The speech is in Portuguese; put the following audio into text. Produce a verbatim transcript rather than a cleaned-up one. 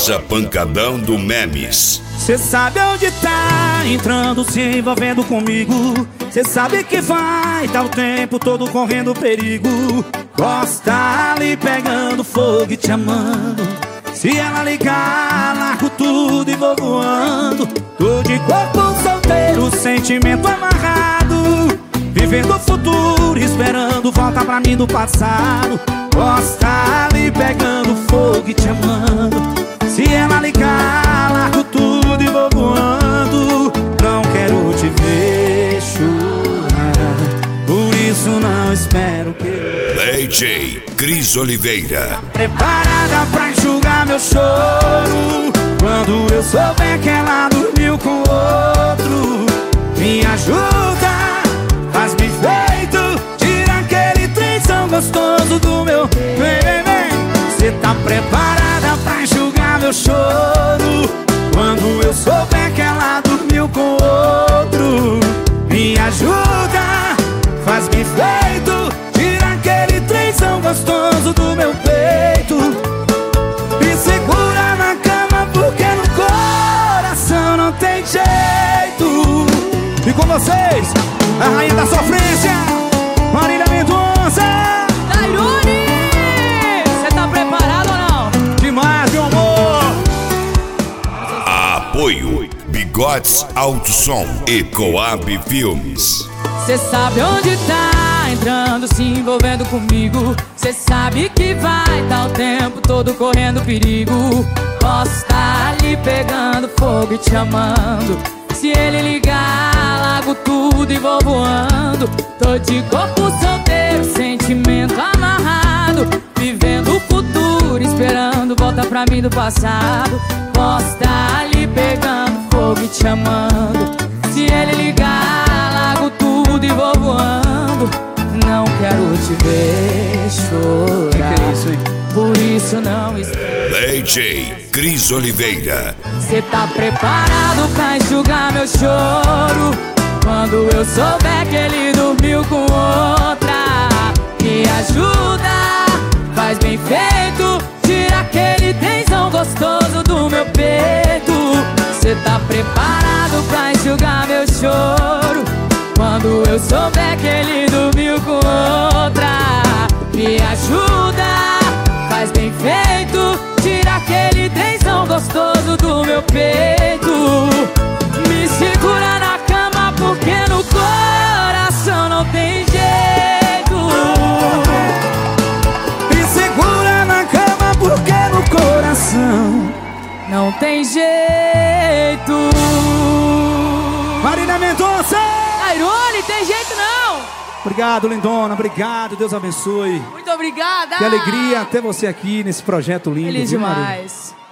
Rosa Pancadão do Memes. Cê sabe onde tá entrando, se envolvendo comigo. Cê sabe que vai, tá o tempo todo correndo perigo. Gosta ali pegando fogo e te amando. Se ela ligar, largo tudo e vou voando. Tô de corpo solteiro, sentimento amarrado, vivendo o futuro, esperando volta pra mim do passado. Gosta ali pegando fogo e te amando. Se ela ligar, largo tudo e vou voando. Não quero te ver chorar, por isso não espero que... D J Cris Oliveira. Preparada pra enxugar meu choro quando eu souber que ela dormiu com outro. Me ajuda, faz-me feito, tira aquele trenzão gostoso do meu... Vem, vem, vem. Cê tá preparada pra enxugar meu choro quando eu souber que ela dormiu com outro. Me ajuda, faz-me feito, tira aquele trenzão gostoso do meu peito. Me segura na cama porque no coração não tem jeito. E com vocês, a rainha da sofrência, Marília Mendonça. Tairone, cê tá preparado ou não? Demais, meu amor. Apoio Bigodes Alto Som e Coab Filmes. Cê sabe onde tá entrando, se envolvendo comigo. Cê sabe que vai, tá o tempo todo correndo perigo. Posso tá ali pegando fogo e te amando. Se ele ligar, largo tudo e vou voando. Tô de corpo solteiro, sentimento amarrado, vivendo o futuro, esperando volta pra mim do passado. Posso tá ali pegando fogo e te amando. Se ele ligar, largo tudo e vou voando. Não quero te ver chorar, que que é isso, hein? por isso não espero. D J Cris Oliveira. Cê tá preparado pra enxugar meu choro quando eu souber que ele dormiu com outra. Me ajuda, faz bem feito, tira aquele tensão gostoso do meu peito. Cê tá preparado pra enxugar meu choro quando eu souber que ele dormiu com outra. Me ajuda, faz bem feito, tira aquele tensão gostoso do meu peito. Me segura na cama porque no coração não tem jeito. Me segura na cama porque no coração não tem jeito. Marília Mendonça. Tairone, tem jeito não. Obrigado, lindona, obrigado, Deus abençoe. Muito obrigada. Que alegria ter você aqui nesse projeto lindo. Feliz viu, Marília? demais.